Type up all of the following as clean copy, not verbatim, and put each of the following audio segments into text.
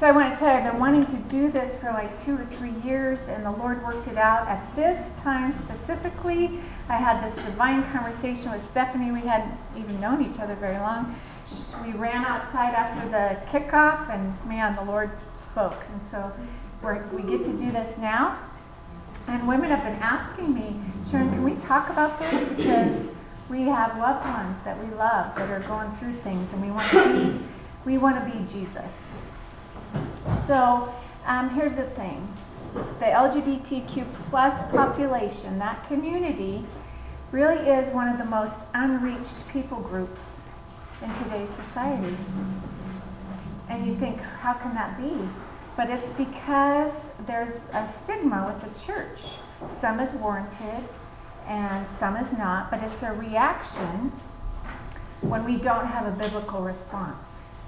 So I want to tell you, I've been wanting to do this for like 2 or 3 years, and the Lord worked it out. At this time specifically, I had this divine conversation with Stephanie. We hadn't even known each other very long. We ran outside after the kickoff, and man, the Lord spoke. And so we get to do this now. And women have been asking me, Sharon, can we talk about this? Because we have loved ones that we love that are going through things, and we want to be Jesus. So here's the thing. The LGBTQ plus population, that community, really is one of the most unreached people groups in today's society. And you think, how can that be? But it's because there's a stigma with the church. Some is warranted and some is not, but it's a reaction when we don't have a biblical response.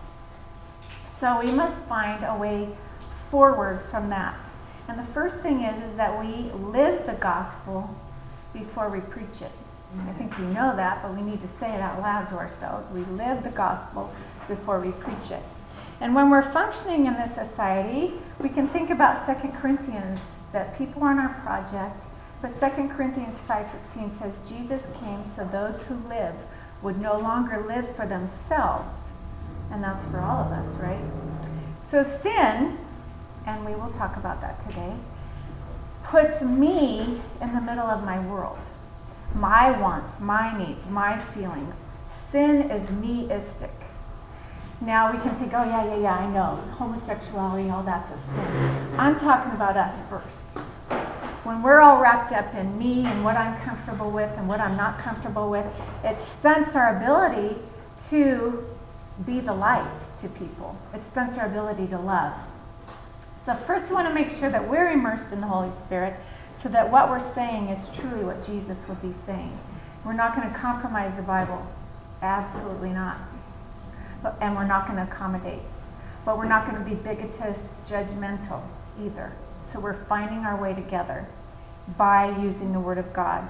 So we must find a way forward from that. And the first thing is that we live the gospel before we preach it. I think we know that, but we need to say it out loud to ourselves. We live the gospel before we preach it. And when we're functioning in this society, we can think about 2 Corinthians, that people aren't our project, but 2 Corinthians 5:15 says, Jesus came so those who live would no longer live for themselves. And that's for all of us, right? So sin, and we will talk about that today, puts me in the middle of my world. My wants, my needs, my feelings. Sin is me-istic. Now we can think, oh yeah, I know. Homosexuality, all that's a sin. I'm talking about us first. When we're all wrapped up in me and what I'm comfortable with and what I'm not comfortable with, it stunts our ability to be the light to people. It stunts our ability to love. So first we want to make sure that we're immersed in the Holy Spirit so that what we're saying is truly what Jesus would be saying. We're not going to compromise the Bible. Absolutely not. And we're not going to accommodate. But we're not going to be bigotous, judgmental either. So we're finding our way together by using the Word of God.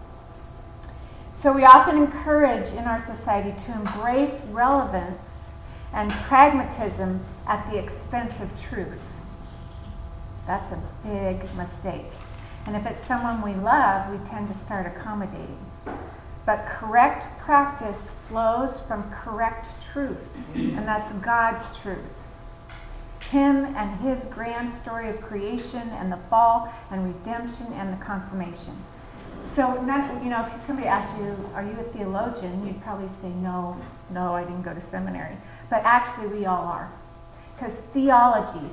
So we often encourage in our society to embrace relevance and pragmatism at the expense of truth. That's a big mistake. And if it's someone we love, we tend to start accommodating. But correct practice flows from correct truth, and that's God's truth. Him and his grand story of creation and the fall and redemption and the consummation. So, if somebody asks you, are you a theologian? You'd probably say, no, I didn't go to seminary. But actually, we all are. Because theology,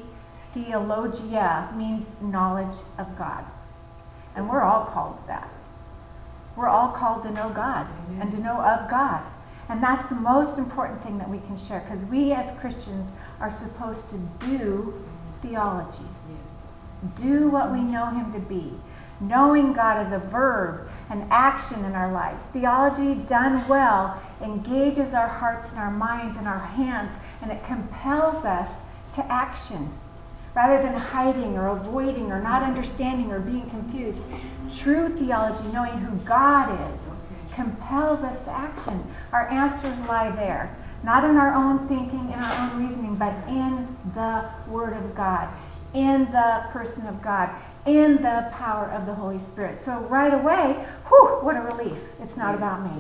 theologia, means knowledge of God. And we're all called to that. We're all called to know God and to know of God. And that's the most important thing that we can share, because we as Christians are supposed to do theology. Do what we know him to be. Knowing God as a verb, an action in our lives. Theology done well engages our hearts and our minds and our hands, and it compels us to action. Rather than hiding or avoiding or not understanding or being confused, true theology, knowing who God is, compels us to action. Our answers lie there. Not in our own thinking, in our own reasoning, but in the Word of God, in the person of God, in the power of the Holy Spirit. So right away, what a relief. It's not about me.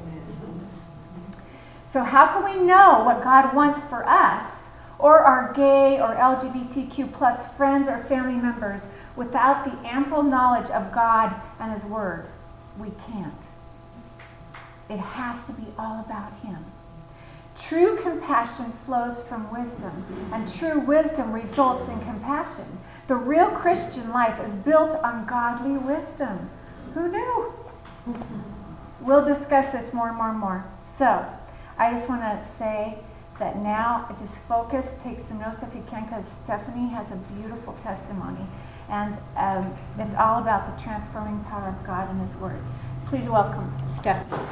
So how can we know what God wants for us or our gay or LGBTQ plus friends or family members without the ample knowledge of God and his Word? We can't. It has to be all about him. True compassion flows from wisdom, and true wisdom results in compassion. The real Christian life is built on godly wisdom. Who knew? We'll discuss this more and more and more. So, I just want to say that now, just focus, take some notes if you can, because Stephanie has a beautiful testimony. And it's all about the transforming power of God and his Word. Please welcome Stephanie.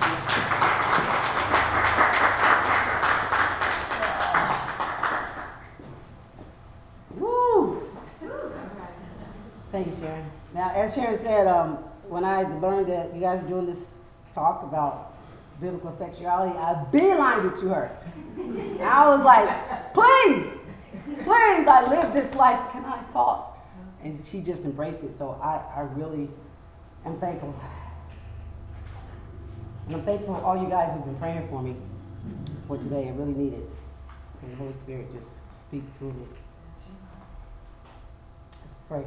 Woo! Thank you, Sharon. Now, as Sharon said, when I learned that you guys are doing this talk about biblical sexuality, I beelined it to her. I was like, please, I live this life, can I talk? And she just embraced it. So I really am thankful. And I'm thankful for all you guys who've been praying for me for today. I really need it. And the Holy Spirit just speak through me. Let's pray.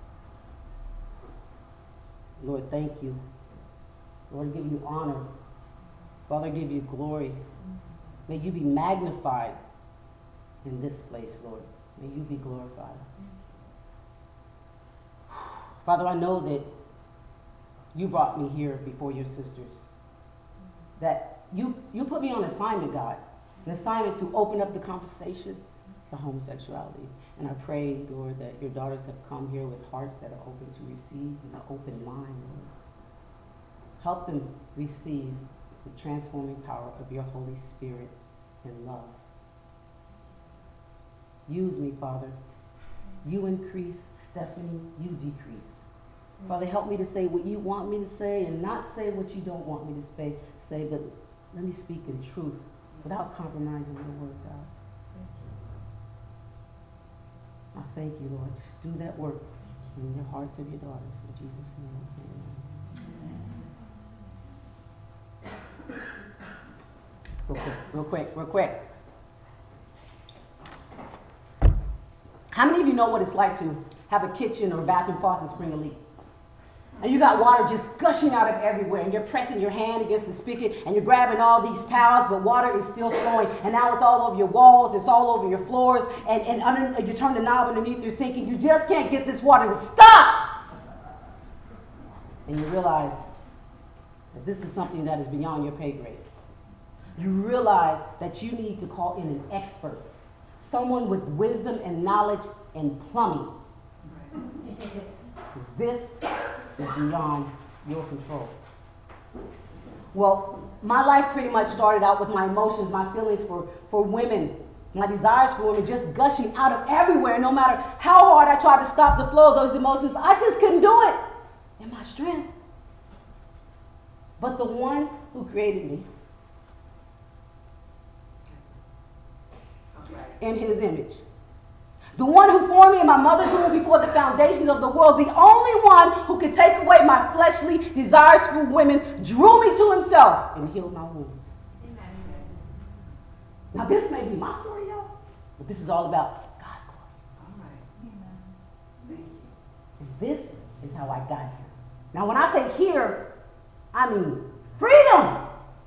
Lord, thank you. Lord, I give you honor. Father, I give you glory. May you be magnified in this place, Lord. May you be glorified. Father, I know that you brought me here before your sisters. That you put me on assignment, God. An assignment to open up the conversation for homosexuality. And I pray, Lord, that your daughters have come here with hearts that are open to receive and an open mind, Lord. Help them receive the transforming power of your Holy Spirit and love. Use me, Father. You increase, Stephanie, you decrease. Father, help me to say what you want me to say and not say what you don't want me to say, but let me speak in truth without compromising your word, God. I thank you, Lord. Just do that work in the hearts of your daughters. In Jesus' name, amen. Real quick. How many of you know what it's like to have a kitchen or a bathroom faucet spring a leak? And you got water just gushing out of everywhere, and you're pressing your hand against the spigot, and you're grabbing all these towels, but water is still flowing, and now it's all over your walls, it's all over your floors, and under, you turn the knob underneath your sink, and you just can't get this water to stop! And you realize that this is something that is beyond your pay grade. You realize that you need to call in an expert, someone with wisdom and knowledge in plumbing. Because this is beyond your control. Well, my life pretty much started out with my emotions, my feelings for women, my desires for women just gushing out of everywhere. No matter how hard I tried to stop the flow of those emotions, I just couldn't do it in my strength. But the one who created me in his image, the one who formed me in my mother's womb before the foundations of the world, the only one who could take away my fleshly desires for women, drew me to himself and healed my wounds. Amen. Now this may be my story, y'all, but this is all about God's glory. All right. Amen. Thank you. And this is how I got here. Now when I say here, I mean freedom.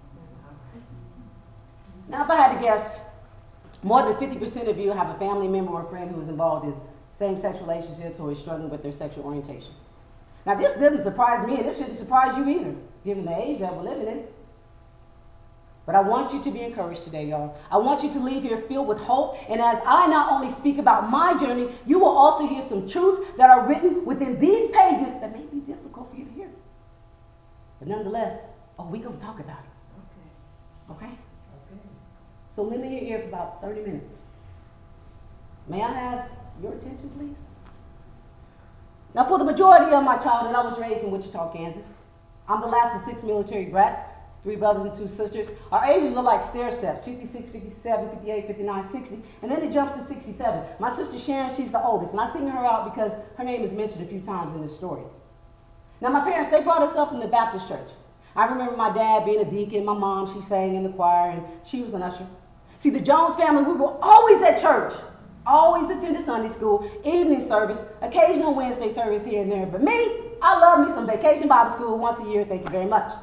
Now if I had to guess, more than 50% of you have a family member or a friend who is involved in same-sex relationships or is struggling with their sexual orientation. Now, this doesn't surprise me, and this shouldn't surprise you either, given the age that we're living in. But I want you to be encouraged today, y'all. I want you to leave here filled with hope, and as I not only speak about my journey, you will also hear some truths that are written within these pages that may be difficult for you to hear. But nonetheless, we're going to talk about it. Okay? So lend me your ear for about 30 minutes. May I have your attention, please? Now, for the majority of my childhood, I was raised in Wichita, Kansas. I'm the last of 6 military brats, 3 brothers and 2 sisters. Our ages are like stair steps, 56, 57, 58, 59, 60, and then it jumps to 67. My sister Sharon, she's the oldest, and I sing her out because her name is mentioned a few times in this story. Now, my parents, they brought us up in the Baptist church. I remember my dad being a deacon, my mom, she sang in the choir, and she was an usher. See, the Jones family, we were always at church, always attended Sunday school, evening service, occasional Wednesday service here and there. But me, I love me some vacation Bible school once a year, thank you very much.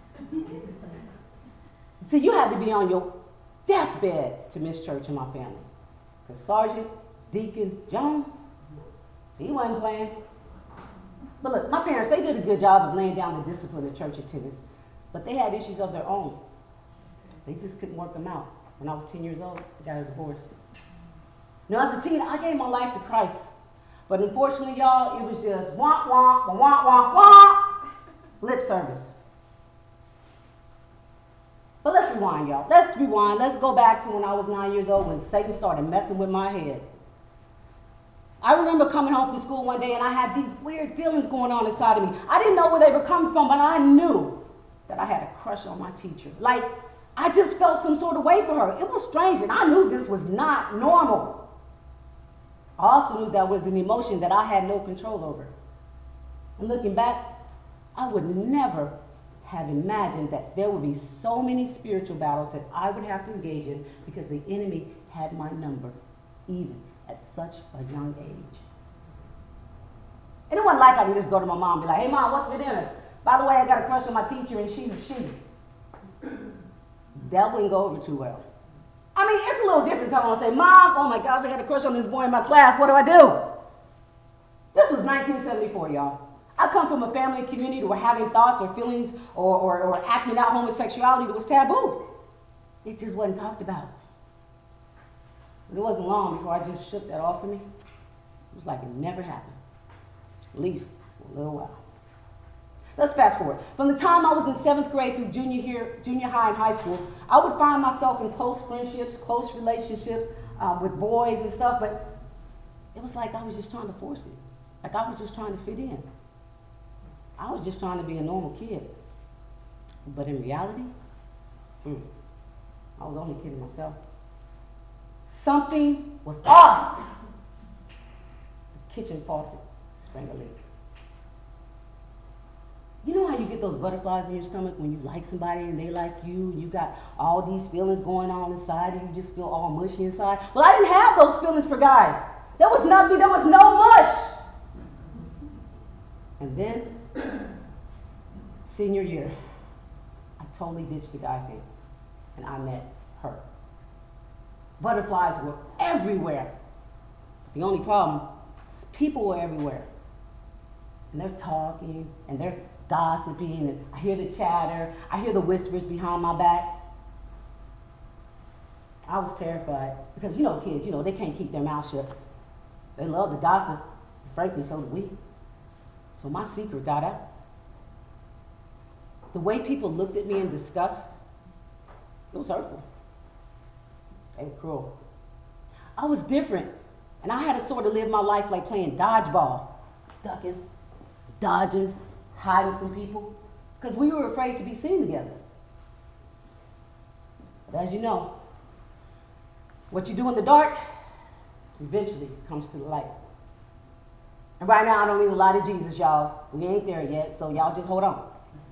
See, you had to be on your deathbed to miss church in my family. Because Sergeant Deacon Jones, he wasn't playing. But look, my parents, they did a good job of laying down the discipline of church attendance, but they had issues of their own. They just couldn't work them out. When I was 10 years old, I got a divorce. Now, as a teen, I gave my life to Christ. But unfortunately, y'all, it was just wah, wah, wah, wah, wah, wah, lip service. But let's rewind, y'all. Let's rewind. Let's go back to when I was 9 years old when Satan started messing with my head. I remember coming home from school one day and I had these weird feelings going on inside of me. I didn't know where they were coming from, but I knew that I had a crush on my teacher. Like, I just felt some sort of way for her. It was strange, and I knew this was not normal. also knew that was an emotion that I had no control over. And looking back, I would never have imagined that there would be so many spiritual battles that I would have to engage in because the enemy had my number, even at such a young age. And it wasn't like I could just go to my mom and be like, hey mom, what's for dinner? By the way, I got a crush on my teacher and she's a she. That wouldn't go over too well. I mean, it's a little different to come on and say, Mom, oh my gosh, I got a crush on this boy in my class. What do I do? This was 1974, y'all. I come from a family and community where having thoughts or feelings or acting out homosexuality was taboo. It just wasn't talked about. But it wasn't long before I just shook that off of me. It was like it never happened. At least for a little while. Let's fast forward. From the time I was in 7th grade through junior high and high school, I would find myself in close friendships, close relationships with boys and stuff, but it was like I was just trying to force it. Like I was just trying to fit in. I was just trying to be a normal kid. But in reality, I was only kidding myself. Something was off. The kitchen faucet sprang a leak. You know how you get those butterflies in your stomach when you like somebody and they like you, and you got all these feelings going on inside and you just feel all mushy inside? Well, I didn't have those feelings for guys. There was nothing, there was no mush. And then, senior year, I totally ditched the guy thing and I met her. Butterflies were everywhere. The only problem is people were everywhere. And they're talking and they're gossiping, and I hear the chatter, I hear the whispers behind my back. I was terrified because, kids, they can't keep their mouth shut. They love to gossip, and frankly, so do we. So my secret got out. The way people looked at me in disgust, it was hurtful. They were cruel. I was different, and I had to sort of live my life like playing dodgeball, ducking, dodging, hiding from people, because we were afraid to be seen together. But as you know, what you do in the dark eventually comes to the light. And right now, I don't need a lot of Jesus, y'all. We ain't there yet, so y'all just hold on.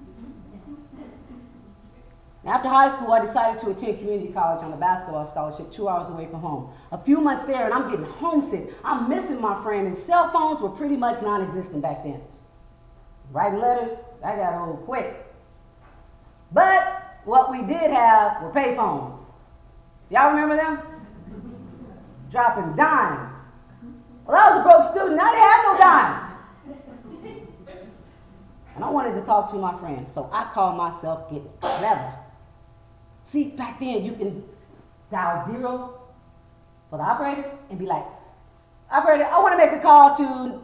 After high school, I decided to attend community college on a basketball scholarship 2 hours away from home. A few months there, and I'm getting homesick. I'm missing my friend, and cell phones were pretty much non-existent back then. Writing letters, I got old quick. But what we did have were pay phones. Y'all remember them? Dropping dimes. Well, I was a broke student. I didn't have no dimes. And I wanted to talk to my friend, so I called myself getting clever. See, back then you can dial 0 for the operator and be like, operator, I want to make a call to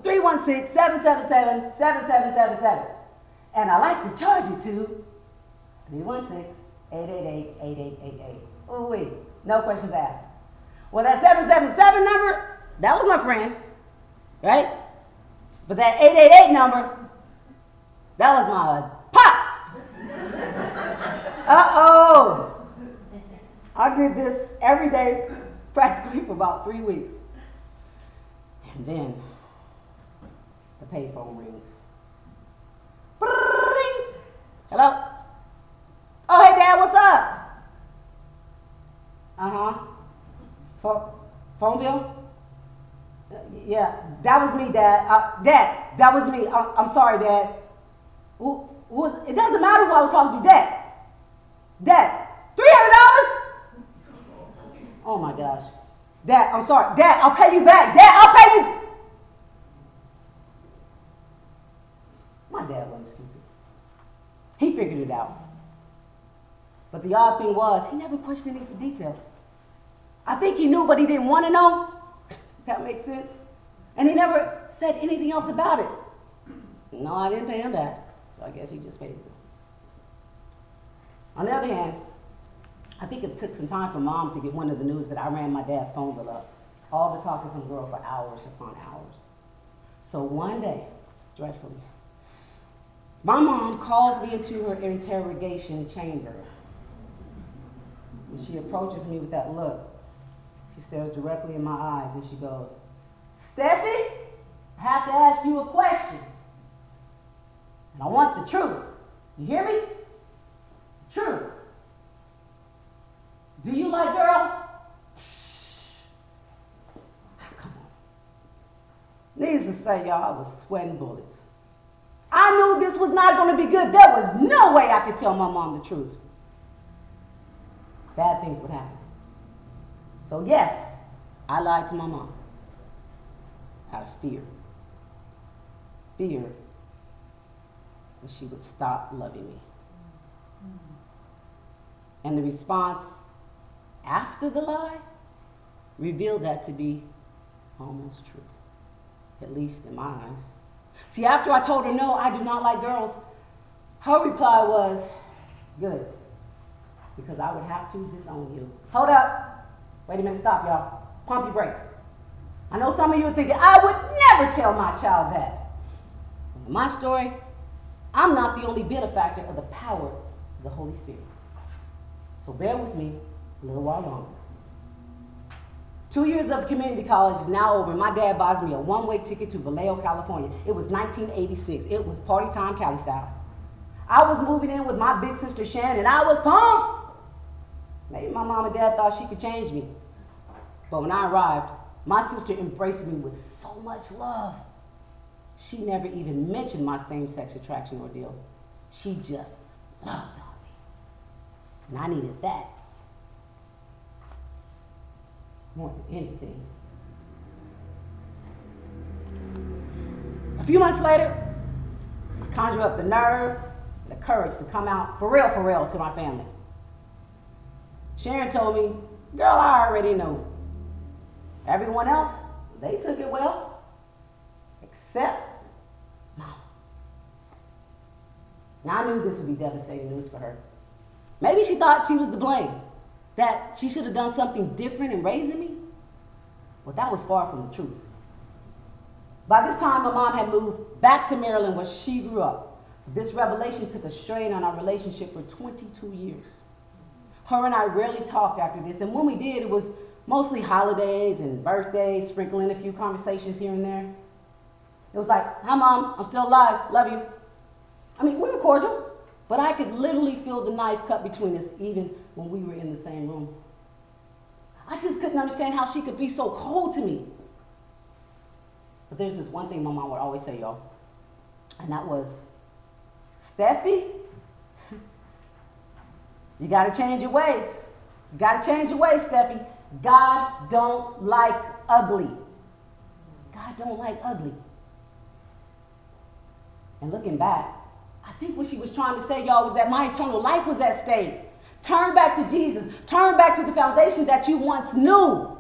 316-777-7777. And I like to charge you to 316-888-8888. Oh, wait, no questions asked. Well, that 777 number, that was my friend, right? But that 888 number, that was my pops. Uh-oh. I did this every day, practically for about 3 weeks. And then the payphone rings. Bring. Hello? Oh, hey, Dad, what's up? Phone bill? Yeah, that was me, Dad. Dad, that was me. I'm sorry, Dad. It doesn't matter who I was talking to, Dad. Dad, $300? Oh my gosh. Dad, I'm sorry. Dad, I'll pay you back. Dad, I'll pay you. My dad wasn't stupid. He figured it out. But the odd thing was, he never questioned me for details. I think he knew, but he didn't want to know. That makes sense. And he never said anything else about it. No, I didn't pay him back. So I guess he just paid me. On the other hand, I think it took some time for Mom to get wind of the news that I ran my dad's phone bill up, all to talk to some girl for hours upon hours. So one day, dreadfully, my mom calls me into her interrogation chamber. When she approaches me with that look, she stares directly in my eyes and she goes, Steffi, I have to ask you a question. And I want the truth. You hear me? Truth. Do you like girls? Come on. Needless to say, y'all, I was sweating bullets. I knew this was not going to be good. There was no way I could tell my mom the truth. Bad things would happen. So yes, I lied to my mom. Out of fear. Fear that she would stop loving me. And the response after the lie revealed that to be almost true, at least in my eyes. See, after I told her, no, I do not like girls, her reply was, good, because I would have to disown you. Hold up. Wait a minute, stop, y'all. Pump your brakes. I know some of you are thinking, I would never tell my child that. In my story, I'm not the only benefactor of the power of the Holy Spirit. So bear with me a little while longer. 2 years of community college is now over. My dad buys me a one-way ticket to Vallejo, California. It was 1986. It was party time, Cali style. I was moving in with my big sister Sharon, and I was pumped. Maybe my mom and dad thought she could change me. But when I arrived, my sister embraced me with so much love. She never even mentioned my same-sex attraction ordeal. She just loved on me. And I needed that more than anything. A few months later, I conjured up the nerve, the courage to come out for real to my family. Sharon told me, girl, I already know. Everyone else, they took it well, except Mom. Now I knew this would be devastating news for her. Maybe she thought she was to blame, that she should have done something different in raising me. Well, that was far from the truth. By this time, my mom had moved back to Maryland where she grew up. This revelation took a strain on our relationship for 22 years. Her and I rarely talked after this, and when we did, it was mostly holidays and birthdays, sprinkling a few conversations here and there. It was like, hi Mom, I'm still alive, love you. I mean, we were cordial, but I could literally feel the knife cut between us even when we were in the same room. I just couldn't understand how she could be so cold to me. But there's this one thing my mom would always say, y'all, and that was, Steffi, you gotta change your ways. You gotta change your ways, Steffi. God don't like ugly. God don't like ugly. And looking back, I think what she was trying to say, y'all, was that my eternal life was at stake. Turn back to Jesus. Turn back to the foundation that you once knew.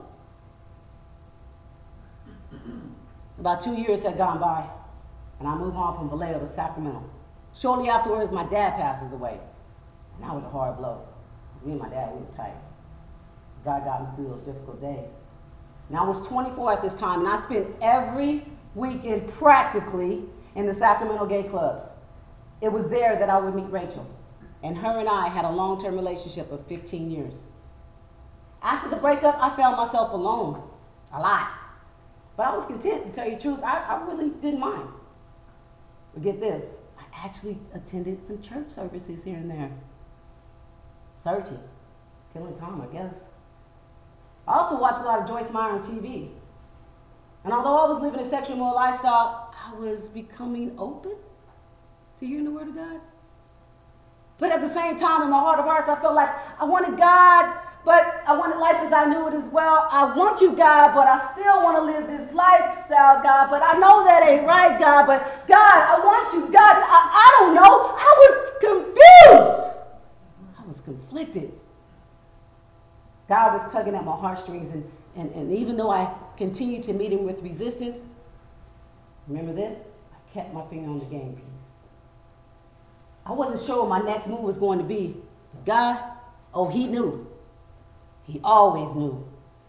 About 2 years had gone by, and I moved on from Vallejo to Sacramento. Shortly afterwards, my dad passes away. And that was a hard blow. Because me and my dad, we were tight. God got me through those difficult days. And I was 24 at this time, and I spent every weekend practically in the Sacramento gay clubs. It was there that I would meet Rachel. And her and I had a long-term relationship of 15 years. After the breakup, I found myself alone a lot. But I was content, to tell you the truth. I really didn't mind. But get this, I actually attended some church services here and there. Searching. Killing time, I guess. I also watched a lot of Joyce Meyer on TV. And although I was living a sexual immoral lifestyle, I was becoming open to hearing the word of God. But at the same time, in my heart of hearts, I felt like I wanted God, but I wanted life as I knew it as well. I want you, God, but I still want to live this lifestyle, God, but I know that ain't right, God, but God, I want you, God. I don't know. I was confused. I was conflicted. God was tugging at my heartstrings, and even though I continued to meet him with resistance, remember this? I kept my finger on the game piece. I wasn't sure what my next move was going to be. But God, oh, he knew. He always knew.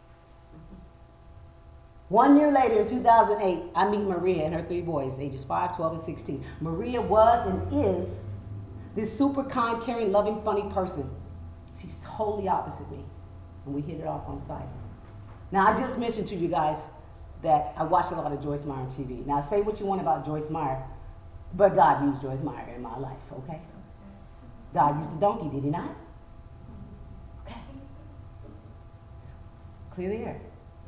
1 year later, in 2008, I meet Maria and her 3 boys, ages 5, 12, and 16. Maria was and is this super kind, caring, loving, funny person. She's totally opposite me. And we hit it off on sight. Now, I just mentioned to you guys that I watched a lot of Joyce Meyer on TV. Now, say what you want about Joyce Meyer, but God used Joyce Meyer in my life, okay? God used the donkey, did he not? Okay. Clear the air.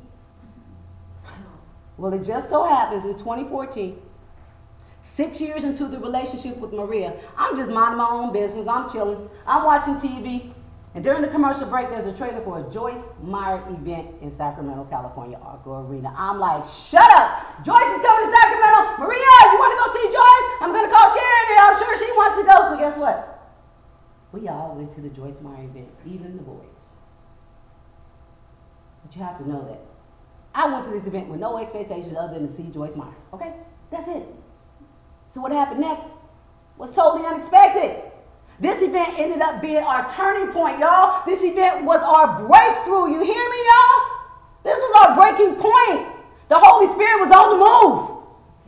Well, it just so happens in 2014, 6 years into the relationship with Maria, I'm just minding my own business. I'm chilling. I'm watching TV. And during the commercial break, there's a trailer for a Joyce Meyer event in Sacramento, California, Arco Arena. I'm like, shut up! Joyce is coming to Sacramento. Maria, you want to go see Joyce? I'm going to call Sharon, and I'm sure she wants to go. So guess what? We all went to the Joyce Meyer event, even the boys. But you have to know that I went to this event with no expectations other than to see Joyce Meyer. Okay? That's it. So what happened next was totally unexpected. This event ended up being our turning point, y'all. This event was our breakthrough. You hear me, y'all? This was our breaking point. The Holy Spirit was on the move.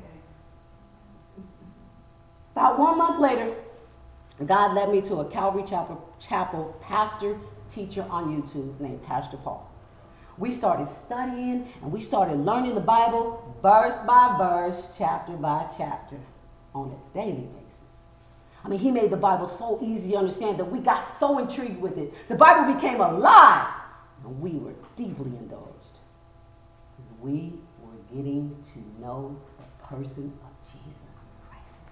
About 1 month later, God led me to a Calvary Chapel pastor teacher on YouTube named Pastor Paul. We started studying and we started learning the Bible verse by verse, chapter by chapter on a daily basis. I mean, he made the Bible so easy to understand that we got so intrigued with it. The Bible became alive, and we were deeply indulged. We were getting to know the person of Jesus Christ.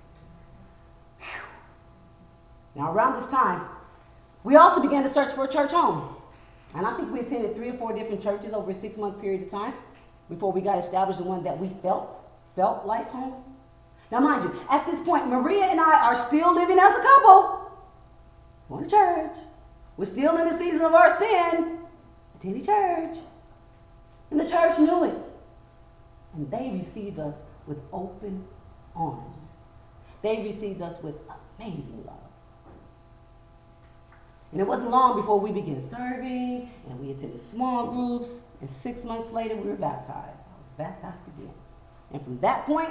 Whew. Now, around this time, we also began to search for a church home. And I think we attended 3 or 4 different churches over a 6-month period of time before we got established the one that we felt like home. Now, mind you, at this point, Maria and I are still living as a couple. Going to church. We're still in the season of our sin. Attending church. And the church knew it. And they received us with open arms. They received us with amazing love. And it wasn't long before we began serving, and we attended small groups, and 6 months later, we were baptized. I was baptized again. And from that point,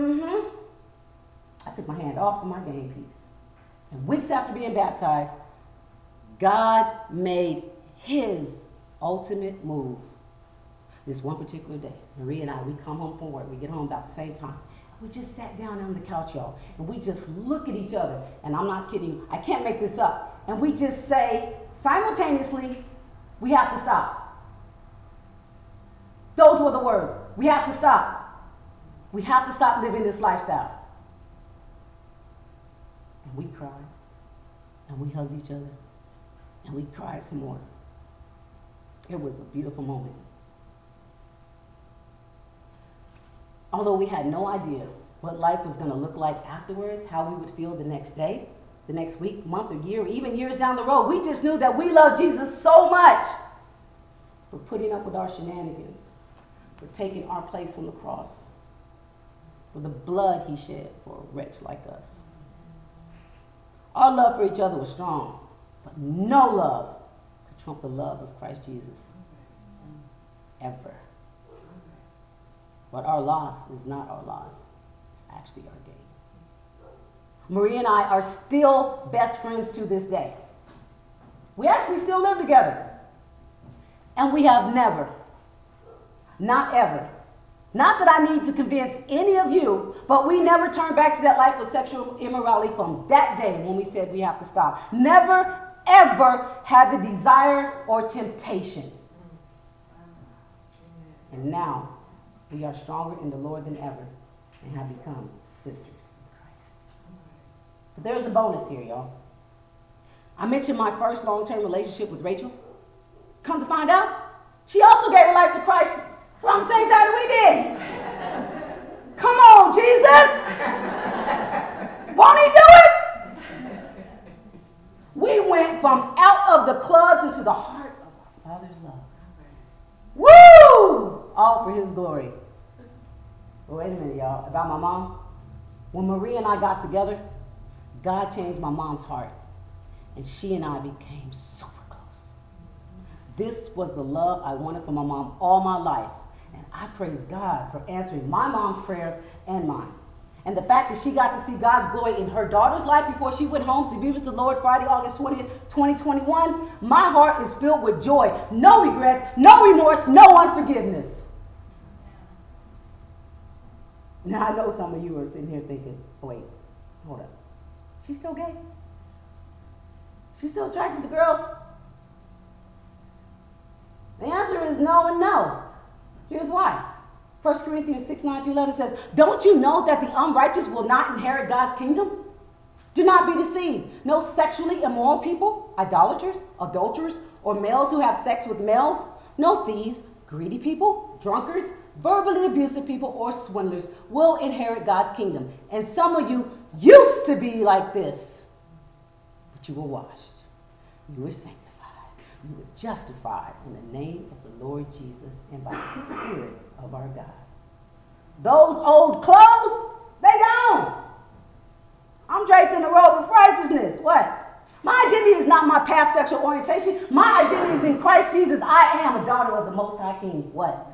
I took my hand off of my game piece. And weeks after being baptized, God made his ultimate move. This one particular day, Maria and I, we come home from work. We get home about the same time. We just sat down on the couch, y'all, and we just look at each other. And I'm not kidding you. I can't make this up. And we just say, simultaneously, we have to stop. Those were the words. We have to stop. We have to stop living this lifestyle. And we cried. And we hugged each other. And we cried some more. It was a beautiful moment. Although we had no idea what life was going to look like afterwards, how we would feel the next day, the next week, month, or year, or even years down the road, we just knew that we loved Jesus so much for putting up with our shenanigans, for taking our place on the cross, for the blood he shed for a wretch like us. Our love for each other was strong, but no love could trump the love of Christ Jesus. Ever. But our loss is not our loss. It's actually our gain. Maria and I are still best friends to this day. We actually still live together. And we have never, not ever, not that I need to convince any of you, but we never turned back to that life of sexual immorality from that day when we said we have to stop. Never, ever had the desire or temptation. And now, we are stronger in the Lord than ever and have become sisters in Christ. But there's a bonus here, y'all. I mentioned my first long-term relationship with Rachel. Come to find out, she also gave her life to Christ around the same time that we did. Come on, Jesus. Won't he do it? We went from out of the clubs into the heart of our Father's love. Woo! All for his glory. But wait a minute, y'all. About my mom. When Maria and I got together, God changed my mom's heart. And she and I became super close. This was the love I wanted for my mom all my life. And I praise God for answering my mom's prayers and mine. And the fact that she got to see God's glory in her daughter's life before she went home to be with the Lord Friday, August 20th, 2021, my heart is filled with joy. No regrets, no remorse, no unforgiveness. Now, I know some of you are sitting here thinking, oh, wait, hold up. She's still gay? She's still attracted to girls? The answer is no and no. Here's why. 1 Corinthians 6:9-11 says, don't you know that the unrighteous will not inherit God's kingdom? Do not be deceived. No sexually immoral people, idolaters, adulterers, or males who have sex with males. No thieves, greedy people, drunkards, verbally abusive people, or swindlers will inherit God's kingdom. And some of you used to be like this, but you were washed. You were sanctified. You were justified in the name of the Lord Jesus and by the Spirit of our God. Those old clothes, they gone. I'm draped in the robe of righteousness. What? My identity is not my past sexual orientation. My identity is in Christ Jesus. I am a daughter of the Most High King. What?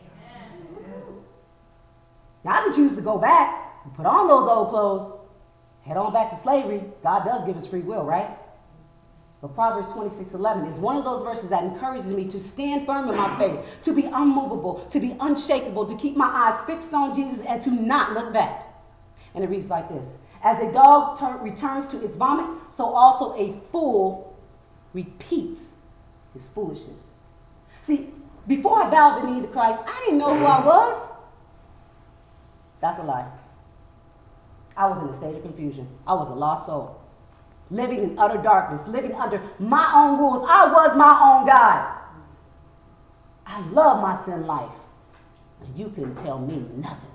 Now, I can choose to go back and put on those old clothes, head on back to slavery. God does give us free will, right? But Proverbs 26:11 is one of those verses that encourages me to stand firm in my faith, to be unmovable, to be unshakable, to keep my eyes fixed on Jesus and to not look back. And it reads like this. As a dog returns to its vomit, so also a fool repeats his foolishness. See, before I bowed the knee to Christ, I didn't know who I was. That's a lie. I was in a state of confusion. I was a lost soul, living in utter darkness, living under my own rules. I was my own God. I love my sin life, and you can tell me nothing.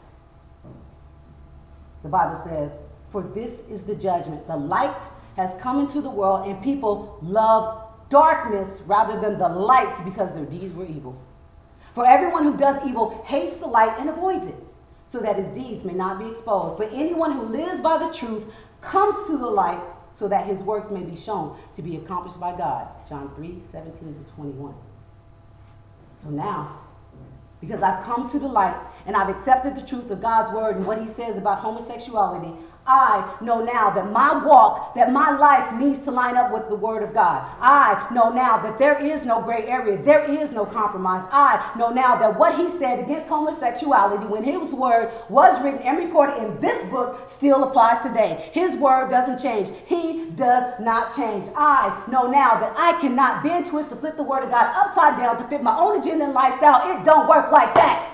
The Bible says, for this is the judgment. The light has come into the world, and people love darkness rather than the light because their deeds were evil. For everyone who does evil hates the light and avoids it, so that his deeds may not be exposed. But anyone who lives by the truth comes to the light, so that his works may be shown to be accomplished by God. John 3:17-21. So now, because I've come to the light and I've accepted the truth of God's word and what he says about homosexuality, I know now that my walk, that my life needs to line up with the word of God. I know now that there is no gray area. There is no compromise. I know now that what he said against homosexuality when his word was written and recorded in this book still applies today. His word doesn't change. He does not change. I know now that I cannot bend, twist, or flip the word of God upside down to fit my own agenda and lifestyle. It don't work like that.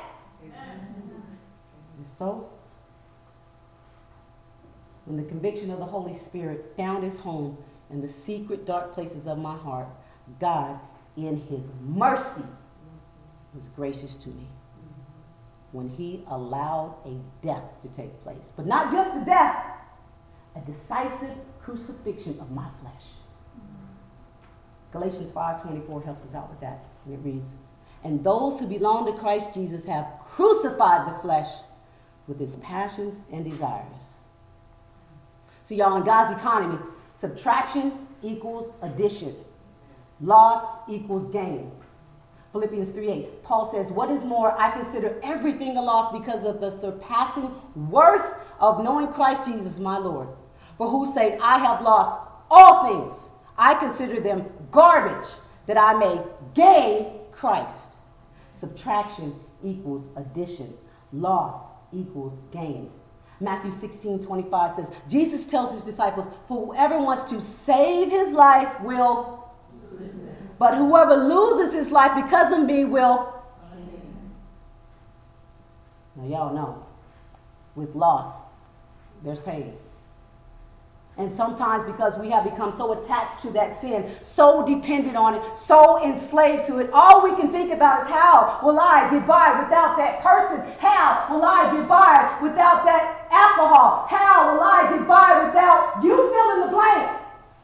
And so, when the conviction of the Holy Spirit found its home in the secret dark places of my heart, God, in his mercy, was gracious to me when he allowed a death to take place. But not just a death, a decisive crucifixion of my flesh. Galatians 5:24 helps us out with that. And it reads, and those who belong to Christ Jesus have crucified the flesh with its passions and desires. See, y'all, in God's economy, subtraction equals addition. Loss equals gain. Philippians 3:8, Paul says, what is more, I consider everything a loss because of the surpassing worth of knowing Christ Jesus, my Lord, for whose sake I have lost all things. I consider them garbage, that I may gain Christ. Subtraction equals addition. Loss equals gain. Matthew 16:25 says, Jesus tells his disciples, for whoever wants to save his life will, but whoever loses his life because of me will. Now y'all know, with loss, there's pain. And sometimes because we have become so attached to that sin, so dependent on it, so enslaved to it, all we can think about is how will I get by without that person? How will I get by without that alcohol? How will I get by without you fill in the blank?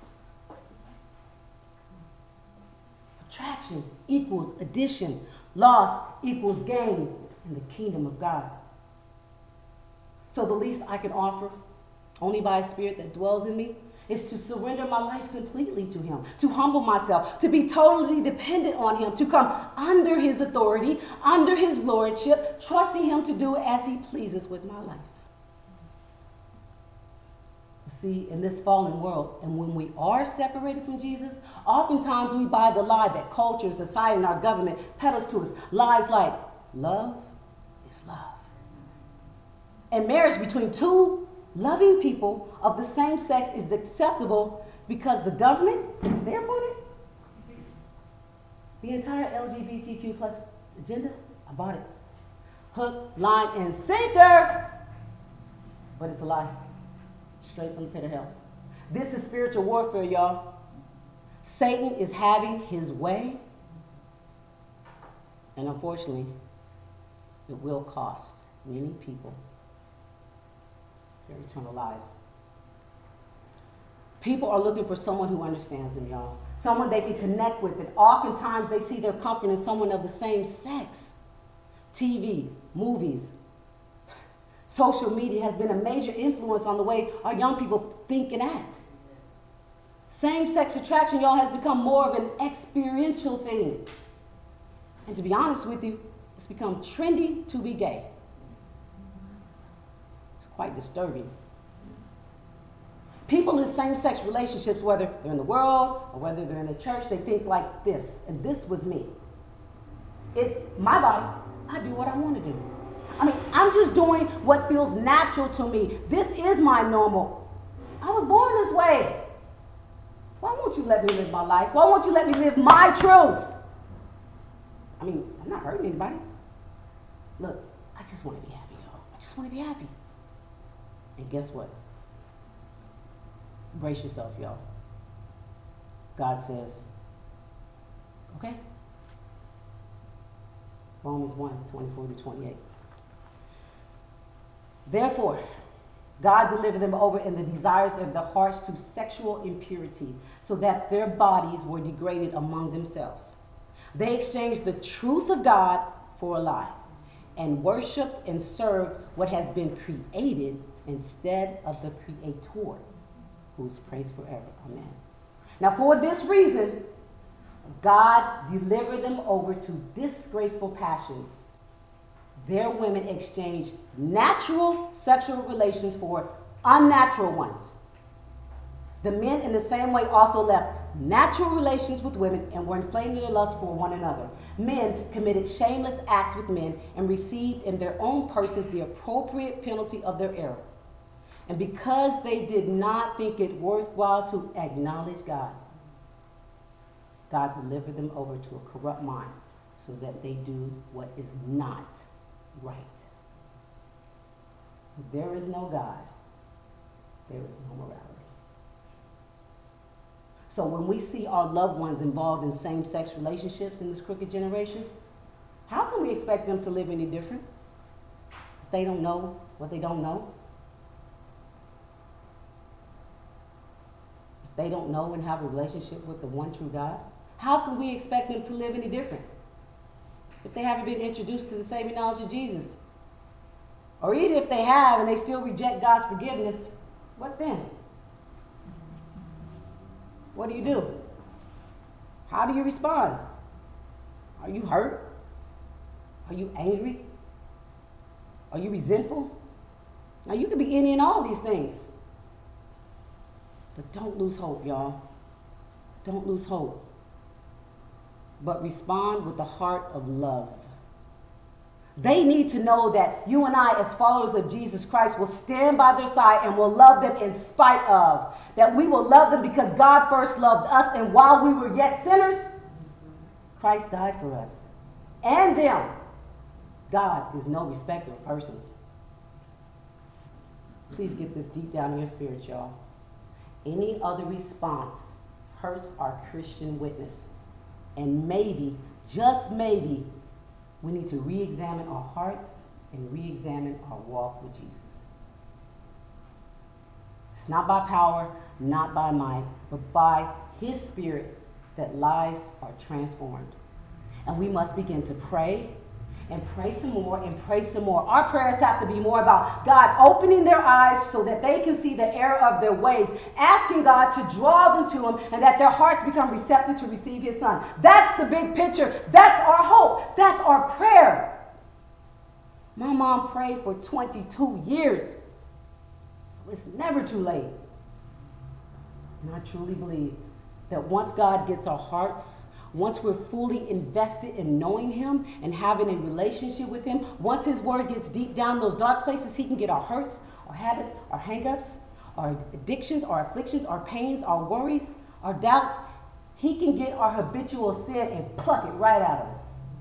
Subtraction equals addition. Loss equals gain in the kingdom of God. So the least I can offer, only by a spirit that dwells in me, is to surrender my life completely to him, to humble myself, to be totally dependent on him, to come under his authority, under his lordship, trusting him to do as he pleases with my life. You see, in this fallen world, and when we are separated from Jesus, oftentimes we buy the lie that culture, society, and our government peddles to us. Lies like, love is love. and marriage between two loving people of the same sex is acceptable because the government can stamp on it? The entire LGBTQ plus agenda, I bought it. Hook, line, and sinker. But it's a lie. Straight from the pit of hell. This is spiritual warfare, y'all. Satan is having his way. And unfortunately, it will cost many people their eternal lives. People are looking for someone who understands them, y'all. Someone they can connect with. And oftentimes they see their comfort in someone of the same sex. TV, movies, social media has been a major influence on the way our young people think and act. Same-sex attraction, y'all, has become more of an experiential thing. And to be honest with you, it's become trendy to be gay. It's quite disturbing. People in same-sex relationships, whether they're in the world or whether they're in the church, they think like this, and this was me. It's my body. I do what I want to do. I mean, I'm just doing what feels natural to me. This is my normal. I was born this way. Why won't you let me live my life? Why won't you let me live my truth? I mean, I'm not hurting anybody. Look, I just want to be happy, y'all. I just want to be happy. And guess what? Brace yourself, y'all. God says, okay? Romans 1:24-28. Therefore, God delivered them over in the desires of their hearts to sexual impurity, so that their bodies were degraded among themselves. They exchanged the truth of God for a lie, and worshiped and served what has been created instead of the Creator, who is praised forever. Amen. Now, for this reason, God delivered them over to disgraceful passions. Their women exchanged natural sexual relations for unnatural ones. The men, in the same way, also left natural relations with women and were inflamed in their lust for one another. Men committed shameless acts with men and received in their own persons the appropriate penalty of their error. And because they did not think it worthwhile to acknowledge God, God delivered them over to a corrupt mind so that they do what is not right. There is no God. There is no morality. So when we see our loved ones involved in same-sex relationships in this crooked generation, how can we expect them to live any different? If they don't know what they don't know. If they don't know and have a relationship with the one true God, how can we expect them to live any different? If they haven't been introduced to the saving knowledge of Jesus. Or even if they have and they still reject God's forgiveness, what then? What do? How do you respond? Are you hurt? Are you angry? Are you resentful? Now you can be any and all these things. But don't lose hope, y'all. Don't lose hope. But respond with the heart of love. They need to know that you and I, as followers of Jesus Christ, will stand by their side and will love them in spite of. That we will love them because God first loved us, and while we were yet sinners, Christ died for us. And them. God is no respecter of persons. Please get this deep down in your spirit, y'all. Any other response hurts our Christian witness. And maybe, just maybe, we need to re-examine our hearts and re-examine our walk with Jesus. It's not by power, not by might, but by His Spirit that lives are transformed. And we must begin to pray and pray some more and pray some more. Our prayers have to be more about God opening their eyes so that they can see the error of their ways, asking God to draw them to Him, and that their hearts become receptive to receive His Son. That's the big picture. That's our hope. That's our prayer. My mom prayed for 22 years. It's never too late. And I truly believe that once God gets our hearts, once we're fully invested in knowing him and having a relationship with him, once his word gets deep down those dark places, he can get our hurts, our habits, our hang-ups, our addictions, our afflictions, our pains, our worries, our doubts. He can get our habitual sin and pluck it right out of us.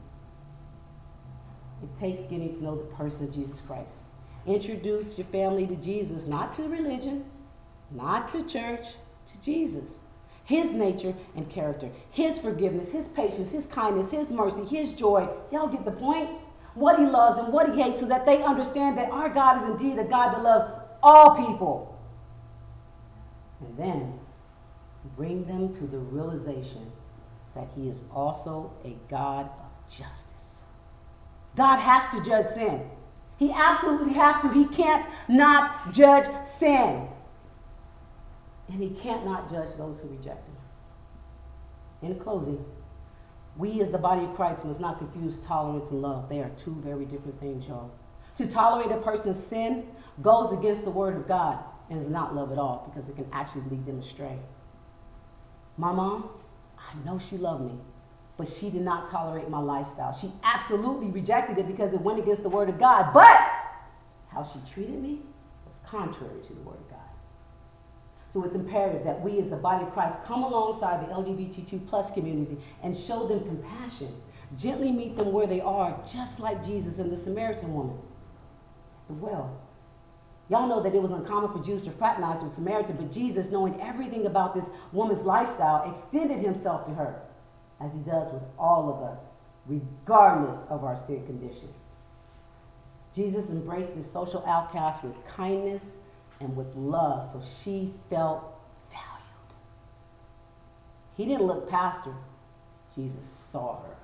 It takes getting to know the person of Jesus Christ. Introduce your family to Jesus, not to religion, not to church, to Jesus. His nature and character, his forgiveness, his patience, his kindness, his mercy, his joy. Y'all get the point? What he loves and what he hates, so that they understand that our God is indeed a God that loves all people. And then bring them to the realization that he is also a God of justice. God has to judge sin. He absolutely has to. He can't not judge sin. And he can't not judge those who reject him. In closing, we as the body of Christ must not confuse tolerance and love. They are two very different things, y'all. To tolerate a person's sin goes against the word of God and is not love at all, because it can actually lead them astray. My mom, I know she loved me, but she did not tolerate my lifestyle. She absolutely rejected it because it went against the word of God. But how she treated me was contrary to the word of God. So it's imperative that we as the body of Christ come alongside the LGBTQ plus community and show them compassion. Gently meet them where they are, just like Jesus and the Samaritan woman. Well, y'all know that it was uncommon for Jews to fraternize with Samaritan, but Jesus, knowing everything about this woman's lifestyle, extended himself to her, as he does with all of us, regardless of our sin condition. Jesus embraced this social outcast with kindness and with love, so she felt valued. He didn't look past her. Jesus saw her.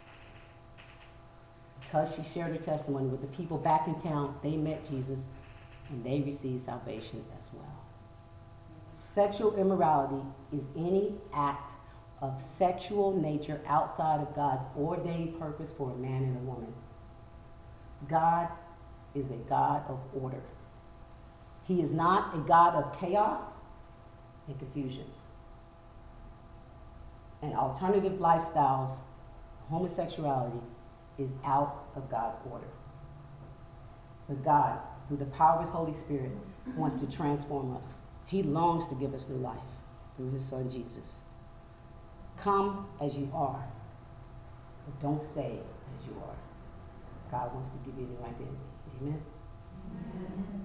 Because she shared her testimony with the people back in town, they met Jesus and they received salvation as well. Sexual immorality is any act of sexual nature outside of God's ordained purpose for a man and a woman. God is a God of order. He is not a God of chaos and confusion. And alternative lifestyles, homosexuality, is out of God's order. But God, through the power of his Holy Spirit, wants to transform us. He longs to give us new life through his son Jesus. Come as you are, but don't stay as you are. God wants to give you a new identity. Amen? Amen.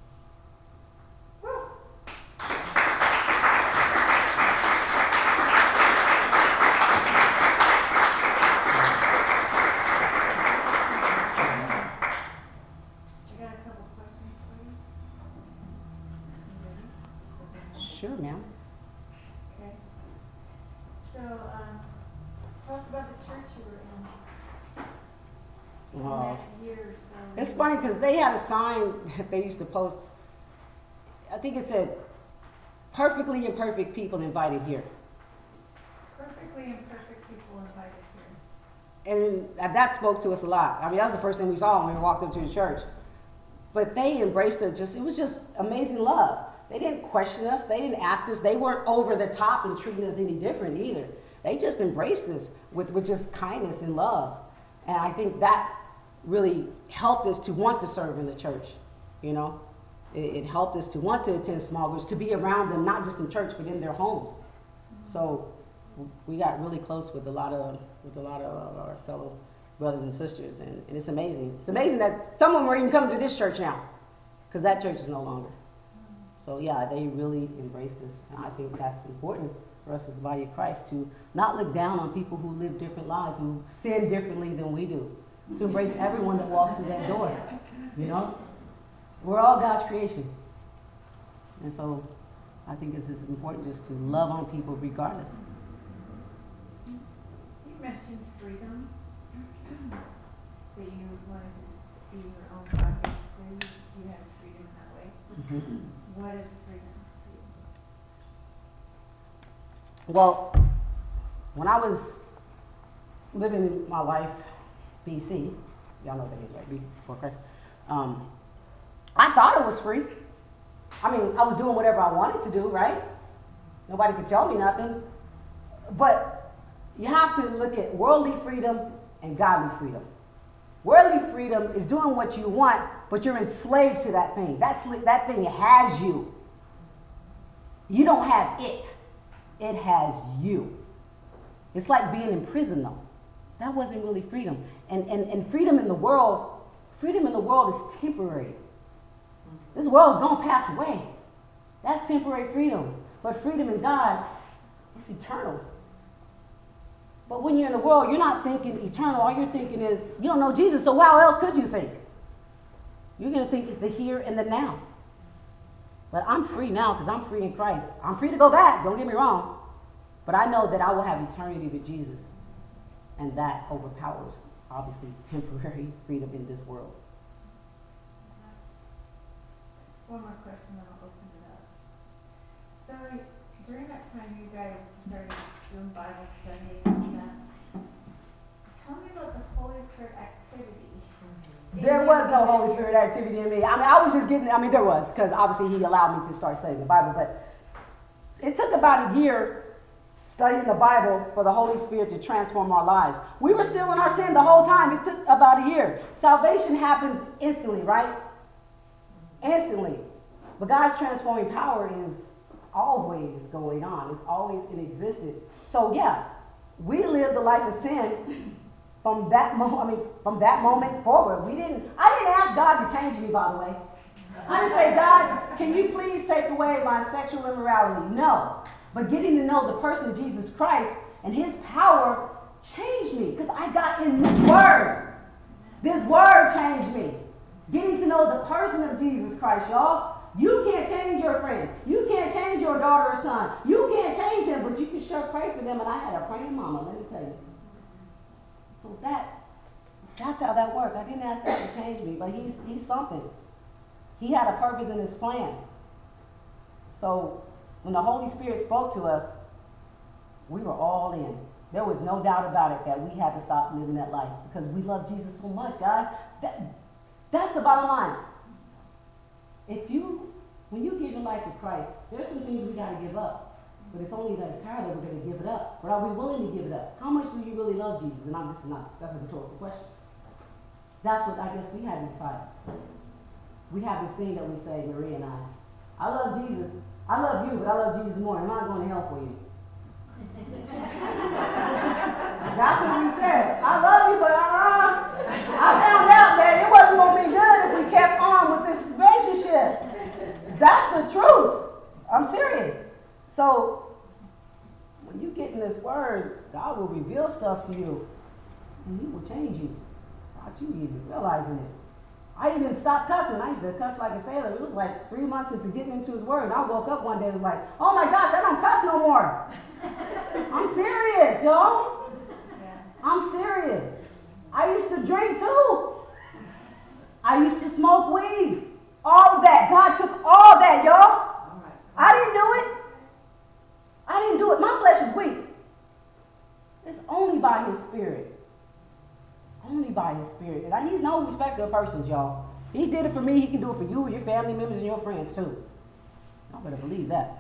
Sure, ma'am. Okay. So, tell us about the church you were in. That year or so. It's funny because they had a sign that they used to post. I think it said, "Perfectly imperfect people invited here." Perfectly imperfect people invited here. And that spoke to us a lot. I mean, that was the first thing we saw when we walked up to the church. But they embraced it. It was just amazing love. They didn't question us. They didn't ask us. They weren't over the top and treating us any different either. They just embraced us with just kindness and love. And I think that really helped us to want to serve in the church. You know, it helped us to want to attend small groups, to be around them, not just in church, but in their homes. So we got really close with a lot of our fellow brothers and sisters. And it's amazing. It's amazing that some of them are even coming to this church now, because that church is no longer. So yeah, they really embraced us. And I think that's important for us as the body of Christ, to not look down on people who live different lives, who sin differently than we do. To embrace everyone that walks through that door. You know? We're all God's creation. And so I think it's as important just to love on people regardless. You mentioned freedom. That you wanted to be your own God. You had freedom that way. Mm-hmm. What is freedom to you? Well, when I was living my life, BC, y'all know what that is, right? Before Christ. I thought it was free. I mean, I was doing whatever I wanted to do, right? Nobody could tell me nothing. But you have to look at worldly freedom and godly freedom. Worldly freedom is doing what you want, but you're enslaved to that thing. That thing has you. You don't have it. It has you. It's like being in prison, though. That wasn't really freedom. And freedom in the world is temporary. This world is going to pass away. That's temporary freedom. But freedom in God is eternal. But when you're in the world, you're not thinking eternal. All you're thinking is, you don't know Jesus, so how else could you think? You're going to think the here and the now. But I'm free now because I'm free in Christ. I'm free to go back, don't get me wrong. But I know that I will have eternity with Jesus. And that overpowers, obviously, temporary freedom in this world. One more question, then I'll open it up. So during that time you guys started doing Bible study and that. Tell me about the Holy Spirit activity. There was no Holy Spirit activity in me. I was just getting, there was, because obviously he allowed me to start studying the Bible. But it took about a year studying the Bible for the Holy Spirit to transform our lives. We were still in our sin the whole time. It took about a year. Salvation happens instantly, right? Instantly. But God's transforming power is always going on. It's always in existence. So yeah, we lived a life of sin from that moment forward. I didn't ask God to change me, by the way. I didn't say, God, can you please take away my sexual immorality? No. But getting to know the person of Jesus Christ and his power changed me because I got in this word. This word changed me. Getting to know the person of Jesus Christ, y'all. You can't change your friend. You can't change your daughter or son. You can't change them, but you can sure pray for them. And I had a praying mama, let me tell you. So that's how that worked. I didn't ask God to change me, but he's something. He had a purpose in his plan. So when the Holy Spirit spoke to us, we were all in. There was no doubt about it that we had to stop living that life because we love Jesus so much, guys. That's the bottom line. When you give your life to Christ, there's some things we got to give up. But it's only that it's tired that we're going to give it up. But are we willing to give it up? How much do you really love Jesus? And that's a rhetorical question. That's what I guess we had to decide. We have this thing that we say, Maria and I love Jesus. I love you, but I love Jesus more. I'm not going to hell for you. That's what we said. I love you, but I found out that it wasn't going to be good if we kept on with this relationship. That's the truth. I'm serious. So, when you get in this word, God will reveal stuff to you, and he will change you without you even realizing it. I even stopped cussing. I used to cuss like a sailor. It was like 3 months into getting into his word, and I woke up one day and was like, oh my gosh, I don't cuss no more. I'm serious, y'all. Yeah. I'm serious. I used to drink too. I used to smoke weed. All of that. God took all that, y'all. I didn't do it. I didn't do it. My flesh is weak. It's only by his spirit. Only by his spirit. And he's no respecter of persons, y'all. He did it for me. He can do it for you, your family members, and your friends too. Y'all better believe that.